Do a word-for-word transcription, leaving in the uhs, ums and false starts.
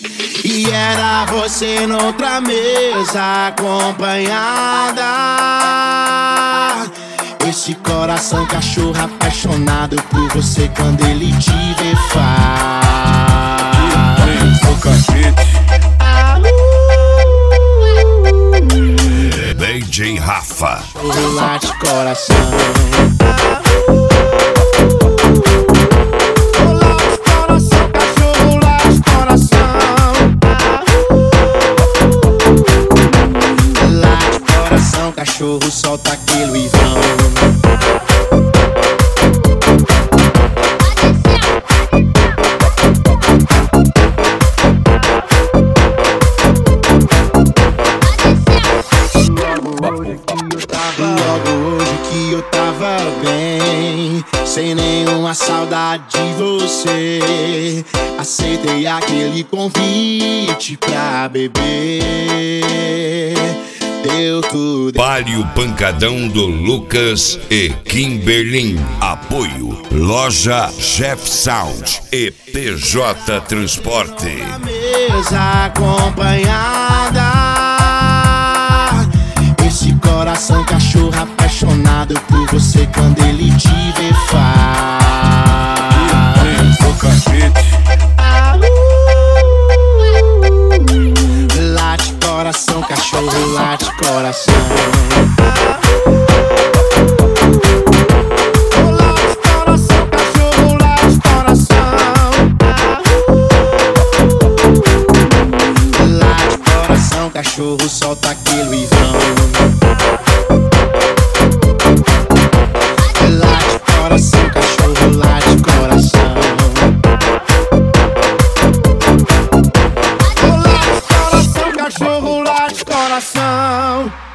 E era você noutra mesa acompanhada. Esse coração cachorro apaixonado por você quando ele te vê faz o cacete. D J Rafa. Lá de coração. Cachorro solta aquele uivão. Logo hoje que eu tava bem, sem nenhuma saudade de você, aceitei aquele convite pra beber. Deu tudo. Vale o pancadão do Lucas e Kimberlin. Apoio Loja Jeff Sound e P J Transporte. Mesa acompanhada. Esse coração cachorro apaixonado por você quando ele te vê faz o cacete. Late coração, cachorro late coração. Late coração, cachorro late coração. Late coração, cachorro solta aquele uivão. Late coração, cachorro late coração. Late coração, cachorro late coração.